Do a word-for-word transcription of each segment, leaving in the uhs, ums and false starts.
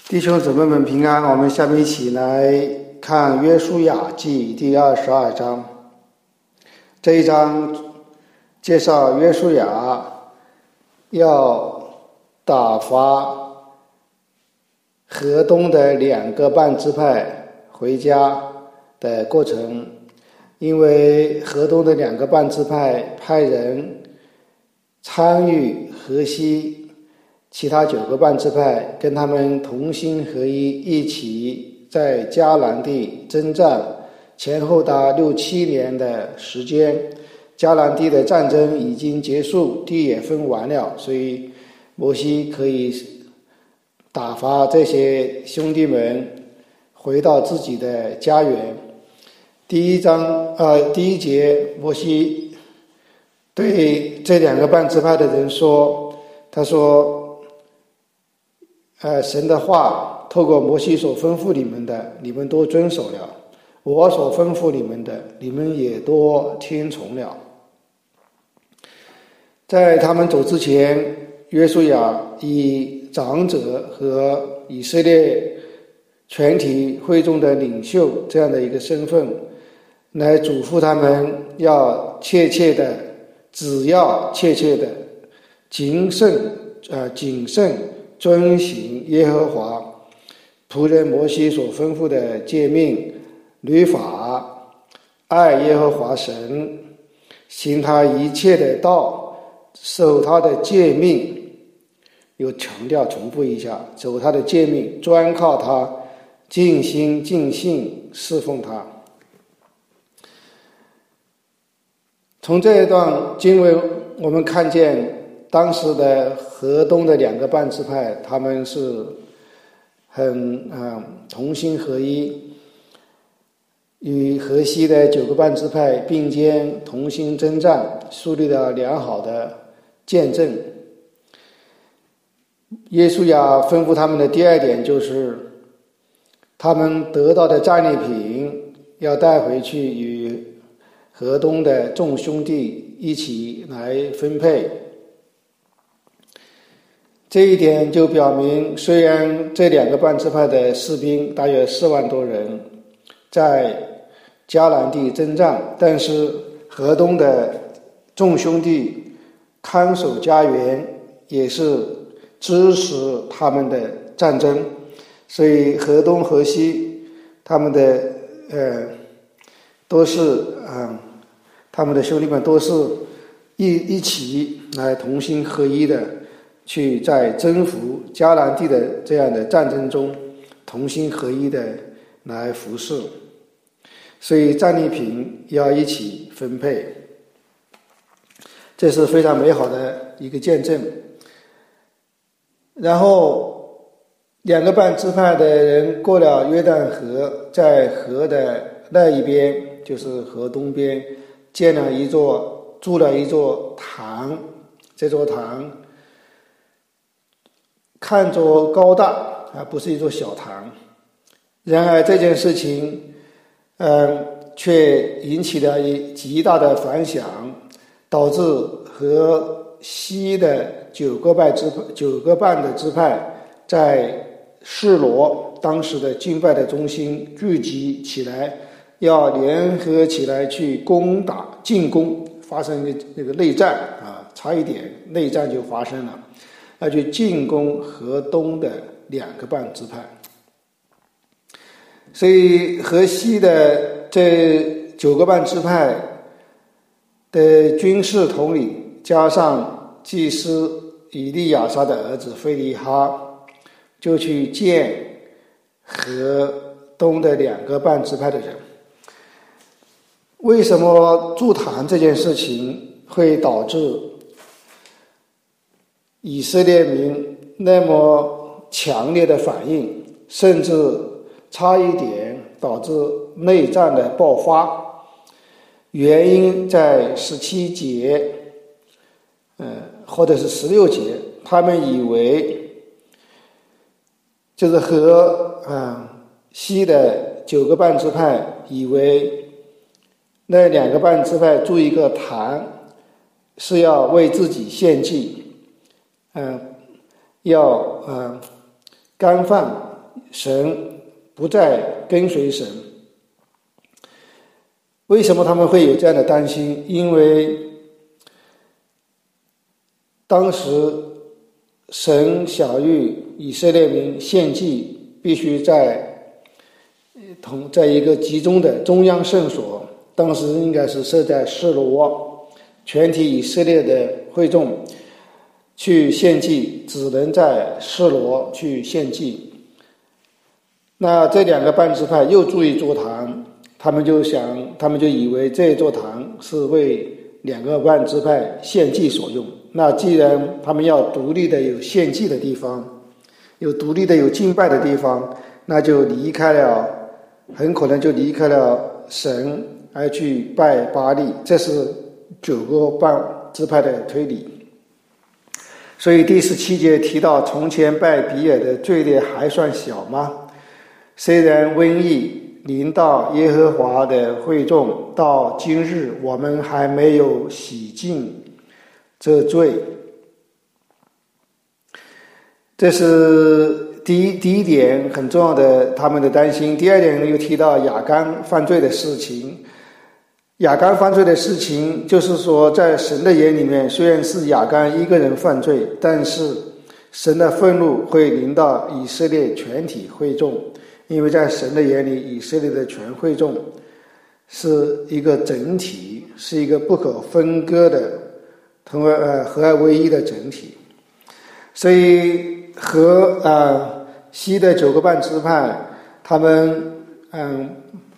弟兄姊妹们平安，我们下面一起来看约书亚记第二十二章。这一章介绍约书亚要打发河东的两个半支派回家的过程。因为河东的两个半支派派人参与河西其他九个半支派，跟他们同心合一，一起在迦南地征战，前后达六七年的时间。迦南地的战争已经结束，地也分完了，所以摩西可以打发这些兄弟们回到自己的家园。第一章呃，第一节，摩西对这两个半支派的人说，他说呃，神的话透过摩西所吩咐你们的，你们都遵守了；我所吩咐你们的，你们也都听从了。在他们走之前，约书亚以长者和以色列全体会众的领袖这样的一个身份，来嘱咐他们要切切的，只要切切的谨慎呃谨慎遵行耶和华仆人摩西所吩咐的诫命律法，爱耶和华神，行他一切的道，守他的诫命，又强调重复一下，守他的诫命，专靠他，尽心尽性侍奉他。从这一段经文我们看见当时的河东的两个半支派，他们是很、呃、同心合一，与河西的九个半支派并肩同心征战，树立了良好的见证。约书亚吩咐他们的第二点就是，他们得到的战利品要带回去与河东的众兄弟一起来分配。这一点就表明，虽然这两个半支派的士兵大约四万多人在迦南地征战，但是河东的众兄弟看守家园，也是支持他们的战争，所以河东河西他们的呃都是嗯，他们的兄弟们都是一一起来同心合一的，去在征服迦南地的这样的战争中同心合一的来服侍，所以战利品要一起分配，这是非常美好的一个见证。然后两个半支派的人过了约旦河，在河的那一边，就是河东边，建了一座筑了一座坛，这座坛看着高大啊，不是一座小坛。然而这件事情嗯，却引起了极大的反响，导致河西的九个半支九个半的支派在示罗当时的敬拜的中心聚集起来，要联合起来去攻打进攻，发生那个内战啊，差一点内战就发生了，要去进攻河东的两个半支派。所以河西的这九个半支派的军事统领，加上祭司以利亚撒的儿子非利哈，就去见河东的两个半支派的人。为什么筑坛这件事情会导致以色列民那么强烈的反应，甚至差一点导致内战的爆发？原因在十七节，呃，或者是十六节，他们以为就是和呃西的九个半支派以为那两个半支派筑一个坛是要为自己献祭，嗯、呃，要呃干犯神，不再跟随神。为什么他们会有这样的担心？因为当时神晓谕以色列民献祭必须在同在一个集中的中央圣所，当时应该是设在示罗，全体以色列的会众去献祭只能在示罗去献祭。那这两个半支派又筑一座坛，他们就想，他们就以为这座坛是为两个半支派献祭所用。那既然他们要独立的有献祭的地方，有独立的有敬拜的地方，那就离开了，很可能就离开了神，而去拜巴力。这是九个半支派的推理。所以第十七节提到，从前拜比尔的罪孽还算小吗？虽然瘟疫临到耶和华的会众，到今日我们还没有洗净这罪。这是第一第一点很重要的他们的担心。第二点又提到亚干犯罪的事情。亚干犯罪的事情，就是说在神的眼里面，虽然是亚干一个人犯罪，但是神的愤怒会临到以色列全体会众，因为在神的眼里，以色列的全会众是一个整体，是一个不可分割的同呃合而为一的整体。所以和呃西的九个半支派，他们嗯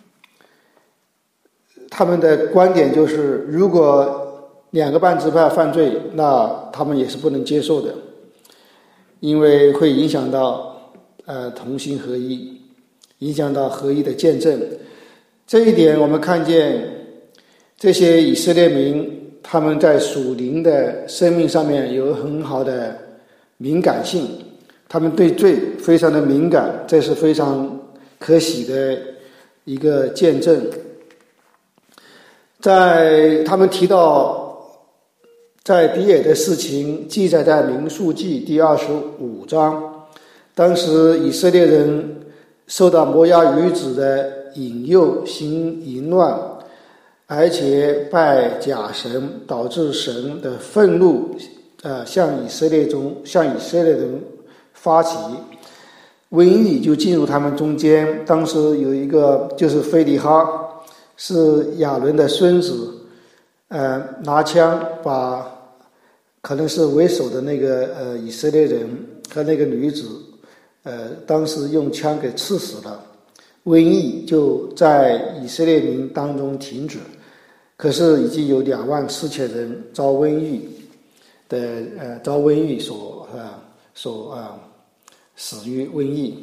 他们的观点就是，如果两个半支派犯罪，那他们也是不能接受的，因为会影响到呃同心合一，影响到合一的见证。这一点我们看见这些以色列民，他们在属灵的生命上面有很好的敏感性，他们对罪非常的敏感，这是非常可喜的一个见证。在他们提到在比尔的事情，记载在民数记第二十五章。当时以色列人受到摩押女子的引诱，行淫乱，而且拜假神，导致神的愤怒呃向以色列中向以色列人发起，瘟疫就进入他们中间。当时有一个就是非利哈，是亚伦的孙子，呃，拿枪把可能是为首的那个呃以色列人和那个女子，呃，当时用枪给刺死了。瘟疫就在以色列民当中停止，可是已经有两万四千人遭瘟疫的呃遭瘟疫所啊、呃、所啊、呃、死于瘟疫。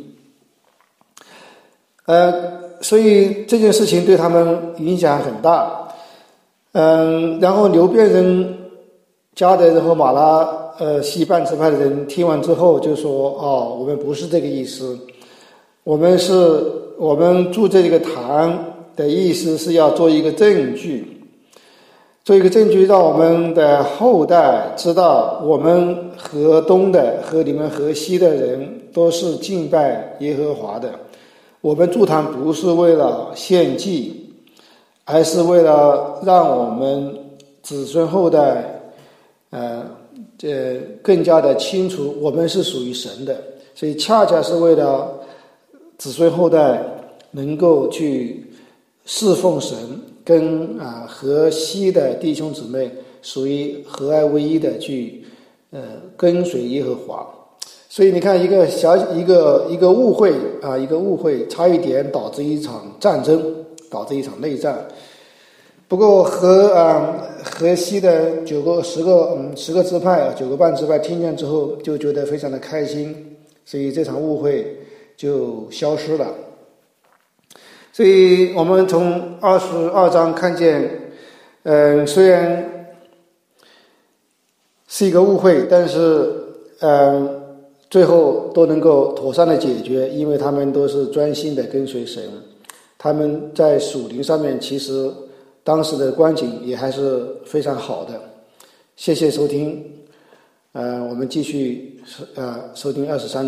呃，所以这件事情对他们影响很大。嗯，然后流便人加德人和马拉呃西半支派的人听完之后就说：“哦，我们不是这个意思，我们是我们筑这个坛的意思是要做一个证据，做一个证据，让我们的后代知道，我们河东的和你们河西的人都是敬拜耶和华的。”我们筑坛不是为了献祭，而是为了让我们子孙后代呃这更加的清楚我们是属于神的，所以恰恰是为了子孙后代能够去侍奉神，跟啊河西的弟兄姊妹属于合而为一的去呃跟随耶和华。所以你看，一个小一个一个误会啊，一个误会，差一点导致一场战争，导致一场内战。不过河啊河西的九个十个嗯十个支派九个半支派听见之后，就觉得非常的开心，所以这场误会就消失了。所以我们从二十二章看见，嗯、呃，虽然是一个误会，但是嗯。呃最后都能够妥善的解决，因为他们都是专心的跟随神，他们在属灵上面其实当时的光景也还是非常好的。谢谢收听，呃，我们继续呃收听二十三。